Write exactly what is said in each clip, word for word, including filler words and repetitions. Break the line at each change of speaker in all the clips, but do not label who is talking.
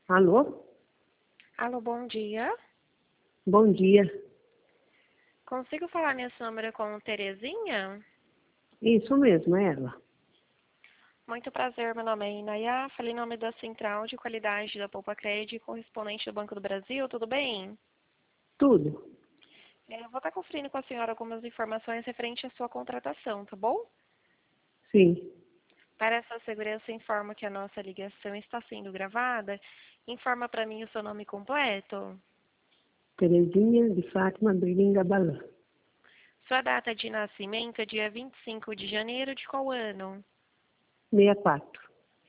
Alô?
Alô, bom dia.
Bom dia.
Consigo falar nesse número com Terezinha?
Isso mesmo, é ela.
Muito prazer, meu nome é Inaya. Falei em nome da Central de Qualidade da Poupa Cred, correspondente do Banco do Brasil, tudo bem?
Tudo?
É, Eu vou estar conferindo com a senhora algumas informações referente à sua contratação, tá bom?
Sim.
Para essa segurança, informo que a nossa ligação está sendo gravada. Informa para mim o seu nome completo,
Terezinha de Fátima Berlinga Balan.
sua data de nascimento é dia vinte e cinco de janeiro de qual ano?
sessenta e quatro.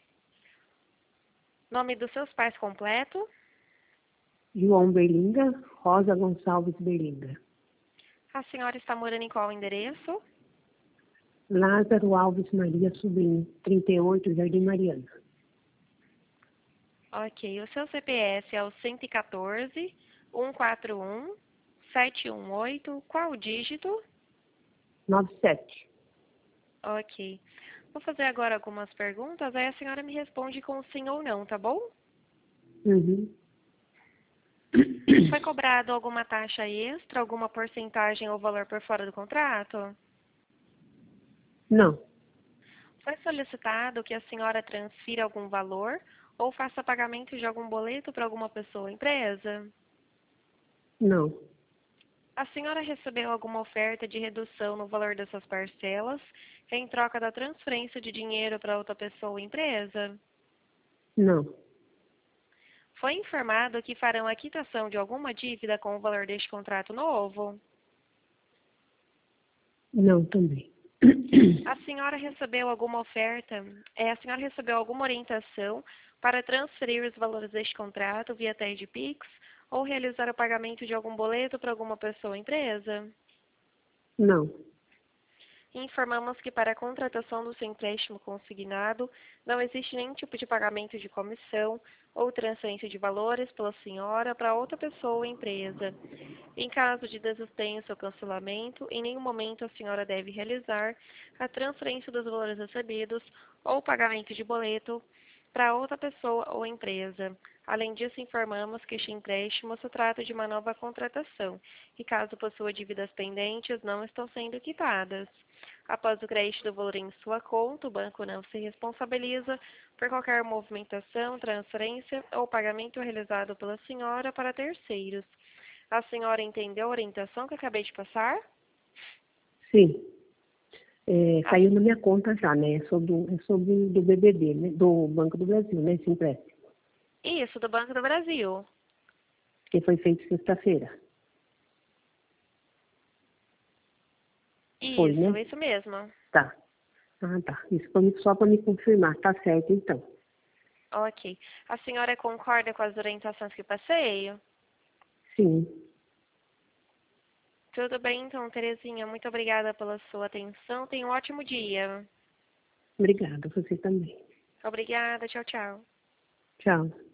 Nome dos seus pais completo?
João Berlinga, Rosa Gonçalves Berlinga.
A senhora está morando em qual endereço?
Lázaro Alves Maria Sobrinho, trinta e oito, Jardim Mariana.
Ok, o seu C P F é o um um quatro, um quatro um, sete um oito, qual o dígito?
noventa e sete.
Ok. Vou fazer agora algumas perguntas, aí a senhora me responde com sim ou não, tá bom?
Uhum.
Foi cobrado alguma taxa extra, alguma porcentagem ou valor por fora do contrato?
Não,
Foi solicitado que a senhora transfira algum valor ou faça pagamento de algum boleto para alguma pessoa ou empresa?
não,
A senhora recebeu alguma oferta de redução no valor dessas parcelas em troca da transferência de dinheiro para outra pessoa ou empresa?
não,
Foi informado que farão a quitação de alguma dívida com o valor deste contrato novo?
não também.
A senhora recebeu alguma oferta, é, a senhora recebeu alguma orientação para transferir os valores deste contrato via T E D Pix ou realizar o pagamento de algum boleto para alguma pessoa ou empresa?
Não,
Informamos que para a contratação do seu empréstimo consignado não existe nenhum tipo de pagamento de comissão ou transferência de valores pela senhora para outra pessoa ou empresa. Em caso de desistência ou cancelamento, em nenhum momento a senhora deve realizar a transferência dos valores recebidos ou pagamento de boleto para outra pessoa ou empresa. Além disso, informamos que este empréstimo se trata de uma nova contratação e, caso possua dívidas pendentes, não estão sendo quitadas. Após o crédito do valor em sua conta, o banco não se responsabiliza por qualquer movimentação, transferência ou pagamento realizado pela senhora para terceiros. A senhora entendeu a orientação que acabei de passar?
sim. É,
Ah,
caiu na minha conta já, né? É sobre, é sobre do B B B, né? Do Banco do Brasil, né? Esse empréstimo.
isso, do Banco do Brasil.
Que foi feito sexta-feira. Foi,
Isso,
né?
isso mesmo.
Tá. Ah, tá. Isso pra mim- só para me confirmar. Tá certo, então.
Ok. A senhora concorda com as orientações que passei?
Sim.
Tudo bem, então, Terezinha. Muito obrigada pela sua atenção. Tenha um ótimo dia.
Obrigada. Você também.
Obrigada. Tchau, tchau.
Tchau.